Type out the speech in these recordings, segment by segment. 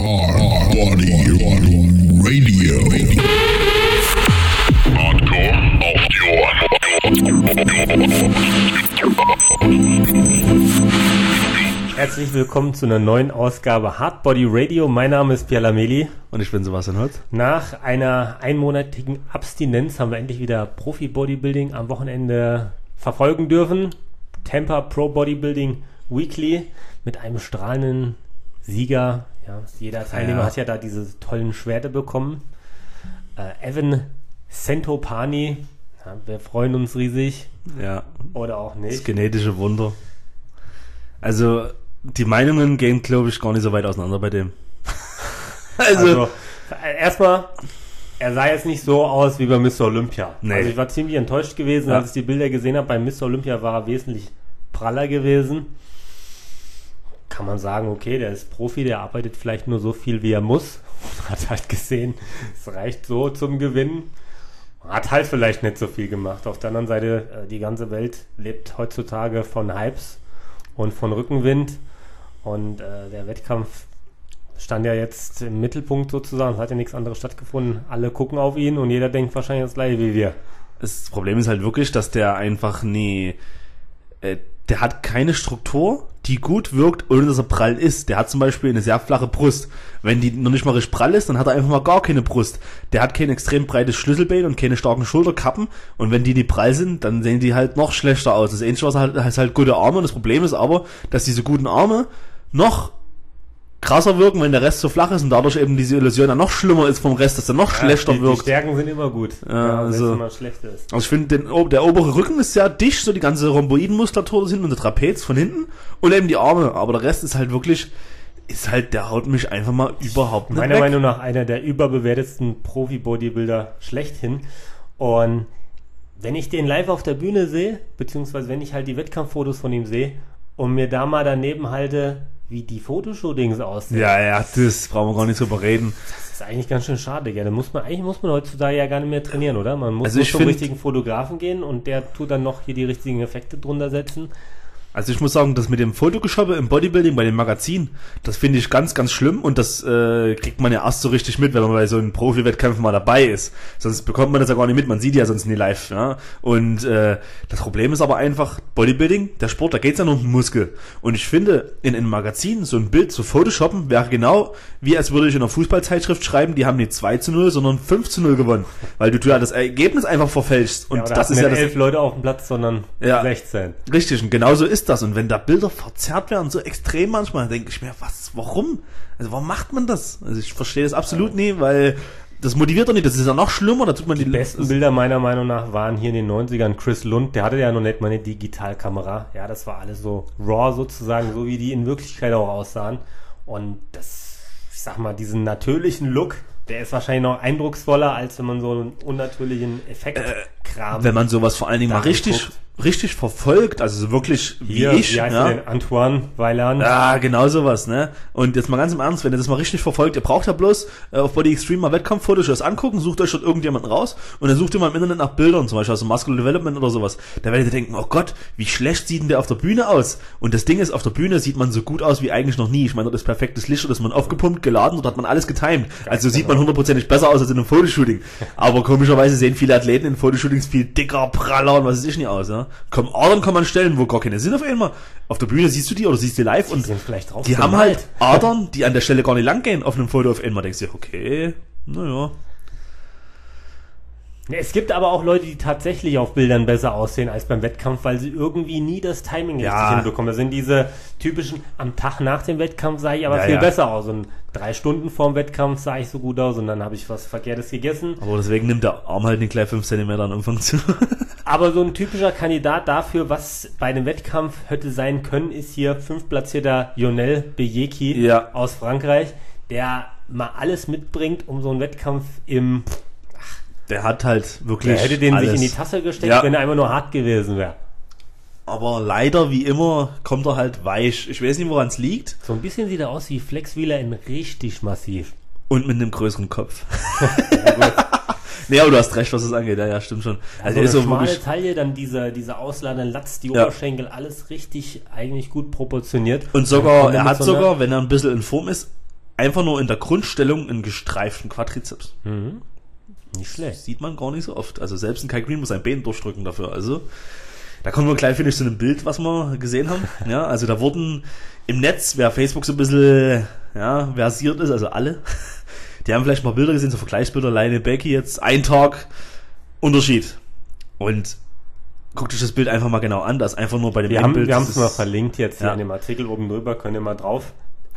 Hard Body Radio. Hardcore auf die Ohren. Herzlich willkommen zu einer neuen Ausgabe Hard Body Radio. Mein Name ist Pierre Lameli. Und ich bin Sebastian Holz. Nach einer einmonatigen Abstinenz haben wir endlich wieder Profi-Bodybuilding am Wochenende verfolgen dürfen. Tampa Pro Bodybuilding Weekly mit einem strahlenden Sieger. Ja, jeder Teilnehmer hat ja da diese tollen Schwerter bekommen. Evan Centopani. Ja, wir freuen uns riesig. Ja. Oder auch nicht. Das genetische Wunder. Also, die Meinungen gehen, glaube ich, gar nicht so weit auseinander bei dem. Also erstmal, er sah jetzt nicht so aus wie bei Mr. Olympia. Nee. Also ich war ziemlich enttäuscht gewesen, als ich die Bilder gesehen habe. Bei Mr. Olympia war er wesentlich praller gewesen. Kann man sagen, okay, der ist Profi, der arbeitet vielleicht nur so viel, wie er muss. Hat halt gesehen, es reicht so zum Gewinnen. Hat halt vielleicht nicht so viel gemacht. Auf der anderen Seite, die ganze Welt lebt heutzutage von Hypes und von Rückenwind. Und der Wettkampf stand ja jetzt im Mittelpunkt sozusagen. Es hat ja nichts anderes stattgefunden. Alle gucken auf ihn und jeder denkt wahrscheinlich das gleiche wie wir. Das Problem ist halt wirklich, dass der einfach der hat keine Struktur, die gut wirkt, ohne dass er prall ist. Der hat zum Beispiel eine sehr flache Brust. Wenn die noch nicht mal richtig prall ist, dann hat er einfach mal gar keine Brust. Der hat kein extrem breites Schlüsselbein und keine starken Schulterkappen. Und wenn die prall sind, dann sehen die halt noch schlechter aus. Das Einzige, was er hat, ist halt gute Arme. Und das Problem ist aber, dass diese guten Arme noch krasser wirken, wenn der Rest so flach ist und dadurch eben diese Illusion dann noch schlimmer ist vom Rest, dass er noch schlechter wirkt. Die Stärken sind immer gut, also, wenn es immer schlecht ist. Also ich finde, der obere Rücken ist sehr dicht, so die ganze Rhomboidenmuskulatur hinten und der Trapez von hinten und eben die Arme, aber der Rest ist halt wirklich, der haut mich einfach mal überhaupt nicht Meiner weg. Meinung nach einer der überbewertetsten Profi-Bodybuilder schlechthin. Und wenn ich den live auf der Bühne sehe, beziehungsweise wenn ich halt die Wettkampffotos von ihm sehe und mir da mal daneben halte, wie die Fotoshootings aussehen. Ja, das brauchen wir gar nicht drüber reden. Das ist eigentlich ganz schön schade, gell? Eigentlich muss man heutzutage ja gar nicht mehr trainieren, oder? Man muss nur zum richtigen Fotografen gehen und der tut dann noch hier die richtigen Effekte drunter setzen. Also ich muss sagen, das mit dem Fotogeshoppe im Bodybuilding bei den Magazinen, das finde ich ganz, ganz schlimm und das kriegt man ja erst so richtig mit, wenn man bei so einem Profi-Wettkämpfen mal dabei ist. Sonst bekommt man das ja gar nicht mit, man sieht ja sonst nie live. Ja? Und das Problem ist aber einfach, Bodybuilding, der Sport, da geht's ja nur um den Muskel. Und ich finde, in einem Magazin so ein Bild zu photoshoppen, wäre genau wie als würde ich in einer Fußballzeitschrift schreiben, die haben nicht 2-0, sondern 5-0 gewonnen. Weil du ja das Ergebnis einfach verfälschst. Und ja, das ist ja das 11 Leute auf dem Platz, sondern 16. Richtig, und genauso ist das. Und wenn da Bilder verzerrt werden, so extrem manchmal, denke ich mir, warum? Also warum macht man das? Also ich verstehe das absolut nie, weil das motiviert doch nicht, das ist ja noch schlimmer, da tut man die besten Bilder meiner Meinung nach waren hier in den 90ern Chris Lund, der hatte ja noch nicht mal eine Digitalkamera. Ja, das war alles so raw sozusagen, so wie die in Wirklichkeit auch aussahen. Und das, ich sag mal, diesen natürlichen Look, der ist wahrscheinlich noch eindrucksvoller, als wenn man so einen unnatürlichen Effektkram. Wenn man sowas vor allen Dingen mal richtig verfolgt, also so wirklich wie ich. Wie heißt der denn? Antoine Weiland. Ja, genau sowas, ne? Und jetzt mal ganz im Ernst, wenn ihr das mal richtig verfolgt, ihr braucht ja bloß auf Body Extreme mal Wettkampffotos das angucken, sucht euch dort irgendjemanden raus und dann sucht ihr mal im Internet nach Bildern, zum Beispiel aus dem Muscle Development oder sowas. Da werdet ihr denken, oh Gott, wie schlecht sieht denn der auf der Bühne aus? Und das Ding ist, auf der Bühne sieht man so gut aus wie eigentlich noch nie. Ich meine, dort ist perfektes Licht, dort ist man aufgepumpt, geladen, dort hat man alles getimed. Also sieht man 100%ig besser aus als in einem Fotoshooting. Aber komischerweise sehen viele Athleten in Fotoshootings viel dicker, praller und was weiß ich nicht aus, ja? Adern kann man stellen, wo gar keine sind auf einmal. Auf der Bühne siehst du die oder siehst die live und die haben halt Adern, die an der Stelle gar nicht lang gehen auf einem Foto auf einmal. Denkst du, okay, naja. Es gibt aber auch Leute, die tatsächlich auf Bildern besser aussehen als beim Wettkampf, weil sie irgendwie nie das Timing richtig hinbekommen. Das sind diese typischen, am Tag nach dem Wettkampf sah ich aber viel besser aus. Und 3 Stunden vorm Wettkampf sah ich so gut aus und dann habe ich was Verkehrtes gegessen. Aber deswegen nimmt der Arm halt nicht gleich 5 cm an Umfang zu. Aber so ein typischer Kandidat dafür, was bei einem Wettkampf hätte sein können, ist hier 5. platzierter Lionel Bejeki aus Frankreich, der mal alles mitbringt, um so einen Wettkampf der hat halt wirklich. Der hätte den alles sich in die Tasse gesteckt, wenn er einfach nur hart gewesen wäre. Aber leider, wie immer, kommt er halt weich. Ich weiß nicht, woran es liegt. So ein bisschen sieht er aus wie Flex Wheeler in richtig massiv. Und mit einem größeren Kopf. Ja, gut. Nee, aber du hast recht, was das angeht. Ja, stimmt schon. Also eine schmale Taille, dann diese ausladende Latz, die Oberschenkel, alles richtig eigentlich gut proportioniert. Und sogar, er hat sogar, wenn er ein bisschen in Form ist, einfach nur in der Grundstellung einen gestreiften Quadrizeps. Nicht schlecht. Sieht man gar nicht so oft. Also selbst ein Kai Green muss ein Bein durchdrücken dafür. Also da kommen wir gleich, finde ich, zu einem Bild, was wir gesehen haben. Ja, also da wurden im Netz, wer Facebook so ein bisschen versiert ist, also alle, die haben vielleicht mal Bilder gesehen, so Vergleichsbilder, Lionel Becky jetzt, ein Tag Unterschied. Und guckt euch das Bild einfach mal genau an, das ist einfach nur bei dem Wir haben Bild. es mal verlinkt jetzt hier Ja. in dem Artikel oben drüber, könnt ihr mal drauf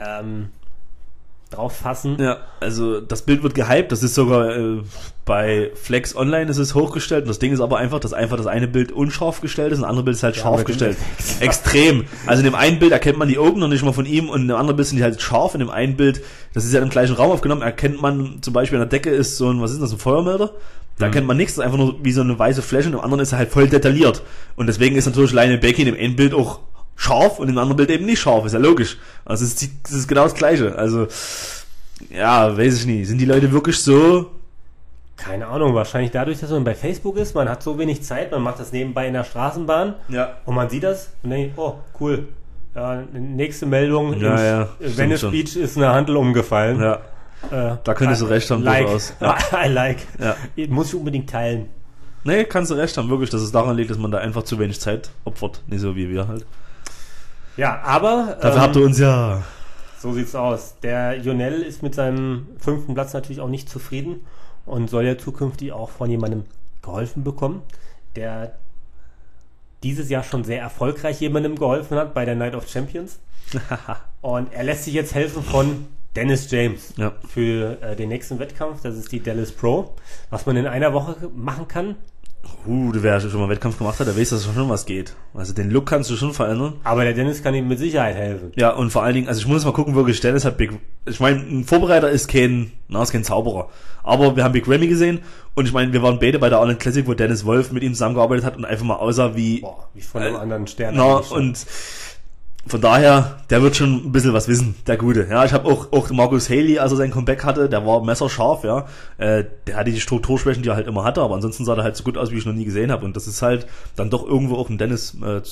fassen. Ja, also das Bild wird gehypt, das ist sogar bei Flex Online ist es hochgestellt und das Ding ist aber einfach, dass einfach das eine Bild unscharf gestellt ist und das andere Bild ist halt scharf mit dem gestellt. Effekt. Extrem. Also in dem einen Bild erkennt man die Augen noch nicht mal von ihm und in dem anderen Bild sind die halt scharf. In dem einen Bild, das ist ja im gleichen Raum aufgenommen, erkennt man zum Beispiel an der Decke ist so ein, was ist das, ein Feuermelder? Da erkennt man nichts, das ist einfach nur wie so eine weiße Fläche und im anderen ist er halt voll detailliert. Und deswegen ist natürlich Lionel Becky in dem einen Bild auch scharf und im anderen Bild eben nicht scharf, ist ja logisch. Also es ist genau das Gleiche. Also ja, weiß ich nicht. Sind die Leute wirklich so? Keine Ahnung, wahrscheinlich dadurch, dass man bei Facebook ist, man hat so wenig Zeit, man macht das nebenbei in der Straßenbahn und man sieht das und denkt, oh, cool. Ja, nächste Meldung, Ja, Venice schon. Beach ist eine Handel umgefallen. Ja, da könntest du recht haben, like. durchaus. Ja. I like. Ja. Muss ich unbedingt teilen. Nee, kannst du recht haben, wirklich, dass es daran liegt, dass man da einfach zu wenig Zeit opfert. Nicht so wie wir halt. Ja, aber Dafür habt ihr uns ja. so sieht's aus. Der Jonel ist mit seinem 5. Platz natürlich auch nicht zufrieden und soll ja zukünftig auch von jemandem geholfen bekommen, der dieses Jahr schon sehr erfolgreich jemandem geholfen hat bei der Night of Champions. Und er lässt sich jetzt helfen von Dennis James für den nächsten Wettkampf. Das ist die Dallas Pro. Was man in einer Woche machen kann. Wer schon mal einen Wettkampf gemacht hat, der weiß, dass schon was geht. Also den Look kannst du schon verändern. Aber der Dennis kann ihm mit Sicherheit helfen. Ja, und vor allen Dingen, also ich muss mal gucken, wirklich, Dennis hat ich meine, ein Vorbereiter ist kein Zauberer. Aber wir haben Big Ramy gesehen und ich meine, wir waren beide bei der Arnold Classic, wo Dennis Wolf mit ihm zusammengearbeitet hat und einfach mal aussah wie von einem anderen Stern. und von daher, der wird schon ein bisschen was wissen, der Gute. Ja, ich habe auch Marcus Haley, als er sein Comeback hatte, der war messerscharf, ja. Der hatte die Strukturschwächen, die er halt immer hatte, aber ansonsten sah er halt so gut aus, wie ich noch nie gesehen habe. Und das ist halt dann doch irgendwo auch ein Dennis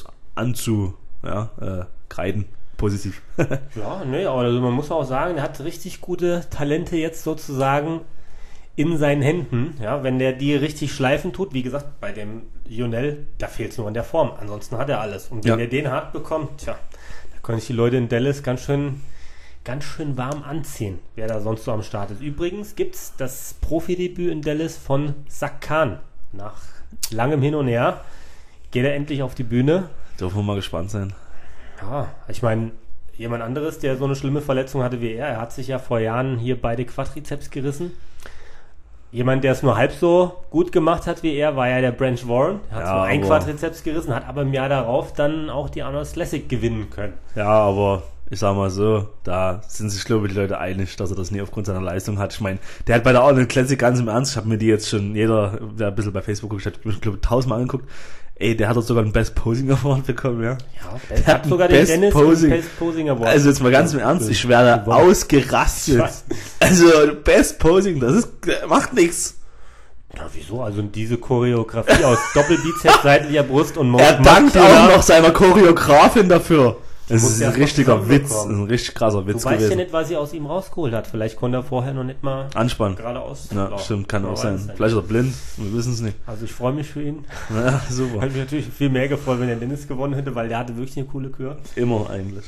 kreiden. Positiv. Ja, ne, aber also man muss auch sagen, er hat richtig gute Talente jetzt sozusagen in seinen Händen. Ja, wenn der die richtig schleifen tut, wie gesagt, bei dem Jonel, da fehlt es nur an der Form. Ansonsten hat er alles. Und wenn er den hart bekommt, tja, da können sich die Leute in Dallas ganz schön warm anziehen, wer da sonst so am Start ist. Übrigens gibt's das Profidebüt in Dallas von Zak Khan. Nach langem Hin und Her geht er endlich auf die Bühne. Dürfen wir mal gespannt sein. Ja, ich meine, jemand anderes, der so eine schlimme Verletzung hatte wie er hat sich ja vor Jahren hier beide Quadrizeps gerissen. Jemand, der es nur halb so gut gemacht hat wie er, war ja der Branch Warren. Er hat so ein Quadrizeps gerissen, hat aber im Jahr darauf dann auch die Arnold Classic gewinnen können. Ja, aber ich sag mal so, da sind sich, glaube ich, die Leute einig, dass er das nie aufgrund seiner Leistung hat. Ich meine, der hat bei der Arnold Classic ganz im Ernst, ich habe mir die jetzt schon jeder, der ein bisschen bei Facebook geguckt hat, ich glaube 1000-mal angeguckt. Ey, der hat dort sogar einen Best Posing Award bekommen, ja. Ja, der hat sogar den Dennis Best Posing Award. Also jetzt mal ganz im Ernst, ich werde ausgerastet. Also Best Posing, macht nichts. Ja, wieso? Also diese Choreografie aus Doppelbizeps, seitlicher Brust und Er dankt auch noch seiner Choreografin dafür. Das ist ein richtiger Witz, ein richtig krasser Witz gewesen. Du weißt ja gewesen. nicht, was sie aus ihm rausgeholt hat. Vielleicht konnte er vorher noch nicht mal anspannen. Geradeaus. Ja, stimmt, kann auch sein. Vielleicht ist er blind, wir wissen es nicht. Also ich freue mich für ihn. Ja, super. Hätte mich natürlich viel mehr gefreut, wenn der Dennis gewonnen hätte, weil der hatte wirklich eine coole Kür. Immer eigentlich.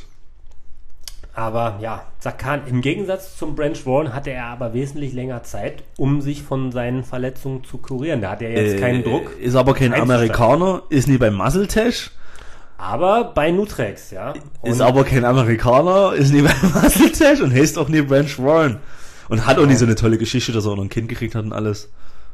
Aber ja, Zak Khan, im Gegensatz zum Branch Warren hatte er aber wesentlich länger Zeit, um sich von seinen Verletzungen zu kurieren. Da hat er jetzt keinen Druck. Ist aber kein Amerikaner, ist nie beim Muscle Test. Aber bei Nutrex, ja. Ist aber kein Amerikaner, ist nie beim Muscle Test und heißt auch nie Branch Warren. Und hat auch nie so eine tolle Geschichte, dass er auch noch ein Kind gekriegt hat und alles.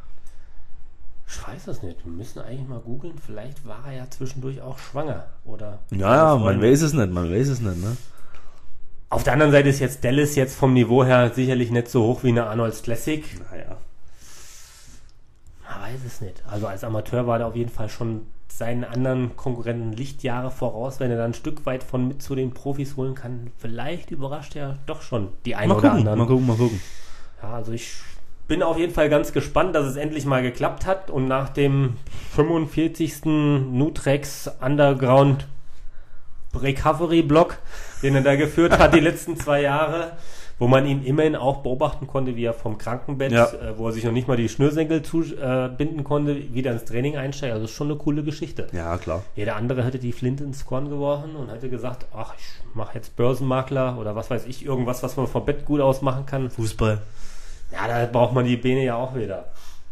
Ich weiß das nicht. Wir müssen eigentlich mal googeln. Vielleicht war er ja zwischendurch auch schwanger. Oder ja, man weiß es nicht, ne? Auf der anderen Seite ist jetzt Dallas jetzt vom Niveau her sicherlich nicht so hoch wie eine Arnold's Classic. Naja. Man weiß es nicht. Also als Amateur war der auf jeden Fall schon seinen anderen Konkurrenten Lichtjahre voraus. Wenn er dann ein Stück weit von mit zu den Profis holen kann, vielleicht überrascht er doch schon die einen oder anderen. Mal gucken. Ja, also ich bin auf jeden Fall ganz gespannt, dass es endlich mal geklappt hat und nach dem 45. Nutrex Underground Recovery Block, den er da geführt hat die letzten 2 Jahre, wo man ihn immerhin auch beobachten konnte, wie er vom Krankenbett, wo er sich noch nicht mal die Schnürsenkel binden konnte, wieder ins Training einsteigt. Also das ist schon eine coole Geschichte. Ja, klar. Jeder andere hätte die Flinte ins Korn geworfen und hätte gesagt, ach, ich mache jetzt Börsenmakler oder was weiß ich, irgendwas, was man vom Bett gut aus machen kann. Fußball. Ja, da braucht man die Beine ja auch wieder.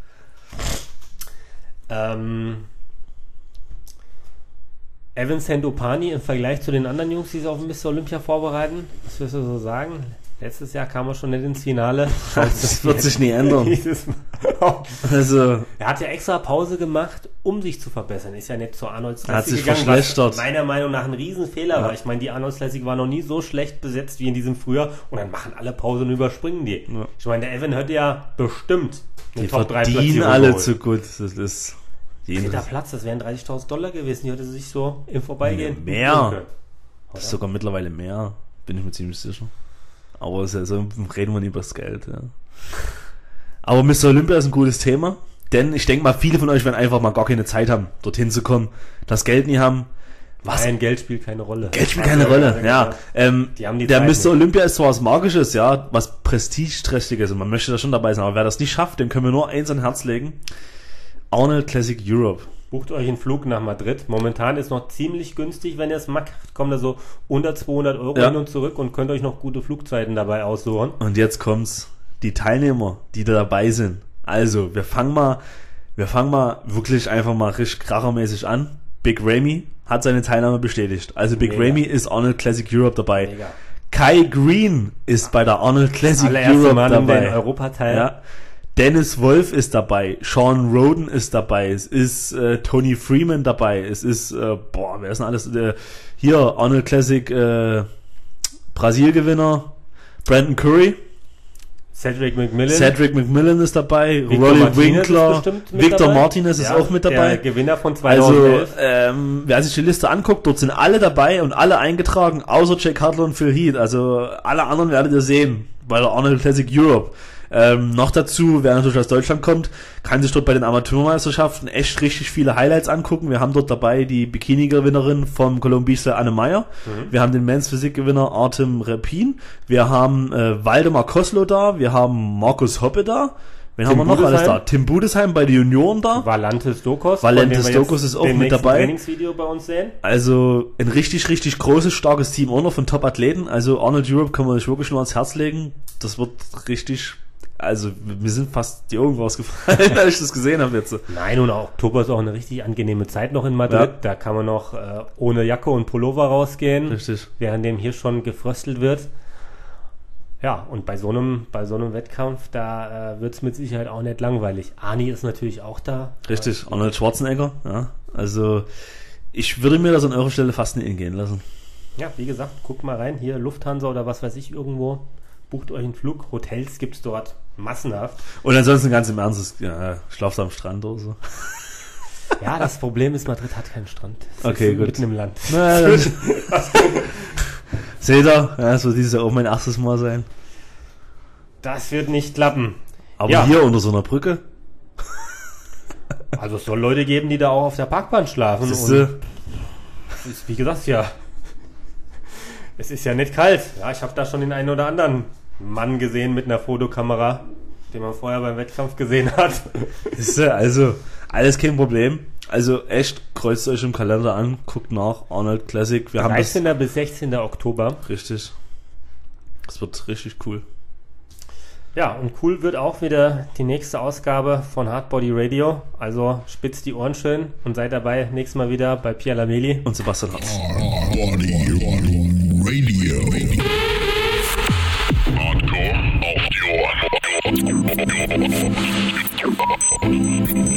Evan Sandopani im Vergleich zu den anderen Jungs, die sich auf Mr. Olympia vorbereiten, was wirst du so sagen? Letztes Jahr kam er schon nicht ins Finale. Das wird sich nie ändern. Also, er hat ja extra Pause gemacht, um sich zu verbessern. Ist ja nicht zur Arnolds er hat Classic sich gegangen, verschlechtert. was meiner Meinung nach ein Riesenfehler war. Ich meine, die Arnolds Classic war noch nie so schlecht besetzt wie in diesem Frühjahr und dann machen alle Pause und überspringen die. Ja. Ich meine, der Evan hätte ja bestimmt die verdienen alle zu gut. Das ist dritter Platz, das wären $30.000 gewesen. Die hätte sich so im Vorbeigehen mehr. Das ist sogar mittlerweile mehr, bin ich mir ziemlich sicher. Aber so reden wir nie über das Geld. Ja. Aber Mr. Olympia ist ein gutes Thema, denn ich denke mal, viele von euch werden einfach mal gar keine Zeit haben, dorthin zu kommen, das Geld nie haben. Was? Nein, Geld spielt keine Rolle. Geld spielt keine Rolle, ja. Die haben die der Zeit Mr. Olympia ist zwar was Magisches, ja, was Prestigeträchtiges und man möchte da schon dabei sein, aber wer das nicht schafft, dem können wir nur eins ans Herz legen. Arnold Classic Europe. Bucht euch einen Flug nach Madrid. Momentan ist noch ziemlich günstig, wenn ihr es macht. Kommt da so unter 200 Euro hin und zurück und könnt euch noch gute Flugzeiten dabei aussuchen. Und jetzt kommt's. Die Teilnehmer, die da dabei sind. Also, wir fangen mal wirklich einfach mal richtig krachermäßig an. Big Ramy hat seine Teilnahme bestätigt. Also Big Ramy ist Arnold Classic Europe dabei. Mega. Kai Green ist bei der Arnold Classic Europe Mann dabei. In Europateil. Ja. Dennis Wolf ist dabei, Sean Roden ist dabei, es ist Tony Freeman dabei, es ist, wer ist denn alles? Hier, Arnold Classic Brasil-Gewinner, Brandon Curry, Cedric McMillan ist dabei, Victor Rolly Martinez Winkler, Victor Martinez ist auch mit dabei. Der Gewinner von 2011. Also, wer sich die Liste anguckt, dort sind alle dabei und alle eingetragen, außer Jake Cutler und Phil Heath. Also alle anderen werdet ihr sehen bei der Arnold Classic Europe. Noch dazu, wer natürlich aus Deutschland kommt, kann sich dort bei den Amateurmeisterschaften echt richtig viele Highlights angucken. Wir haben dort dabei die Bikini-Gewinnerin vom Columbia Anne Meyer. Wir haben den Men's Physik-Gewinner Artem Repin. Wir haben Waldemar Koslow da. Wir haben Markus Hoppe da. Wen haben wir noch alles da? Tim Budesheim bei den Junioren da. Valantis Dokos ist auch mit dabei. Trainingsvideo bei uns sehen. Also ein richtig, richtig großes, starkes Team auch noch von Top-Athleten. Also Arnold Europe kann man sich wirklich nur ans Herz legen. Das wird richtig... Also, mir sind fast die Augen rausgefallen, als ich das gesehen habe jetzt. Nein, und Oktober ist auch eine richtig angenehme Zeit noch in Madrid. Ja. Da kann man noch ohne Jacke und Pullover rausgehen. Richtig. Währenddem hier schon gefröstelt wird. Ja, und bei so einem Wettkampf, da wird es mit Sicherheit auch nicht langweilig. Arni ist natürlich auch da. Richtig, Arnold Schwarzenegger. Ja. Also, ich würde mir das an eurer Stelle fast nicht entgehen lassen. Ja, wie gesagt, guckt mal rein. Hier Lufthansa oder was weiß ich irgendwo. Bucht euch einen Flug. Hotels gibt es dort massenhaft. Und ansonsten ganz im Ernst, schlaft am Strand oder so. Ja, das Problem ist, Madrid hat keinen Strand. Okay, gut. Mitten im Land. Seht ihr? Ja, das wird dieses Jahr auch mein erstes Mal sein. Das wird nicht klappen. Aber hier unter so einer Brücke? Also es soll Leute geben, die da auch auf der Parkbahn schlafen. Siehste? Und ist, wie gesagt, es ist ja nicht kalt. Ja, ich habe da schon den einen oder anderen Mann gesehen mit einer Fotokamera, den man vorher beim Wettkampf gesehen hat. Also, alles kein Problem. Also echt, kreuzt euch im Kalender an, guckt nach, Arnold Classic. Wir 13. bis 16. Oktober. Richtig. Das wird richtig cool. Ja, und cool wird auch wieder die nächste Ausgabe von Hardbody Radio. Also spitzt die Ohren schön und seid dabei nächstes Mal wieder bei Pierre Lameli und Sebastian Hartz. Hardbody Radio. Hardcore auf die Ohren.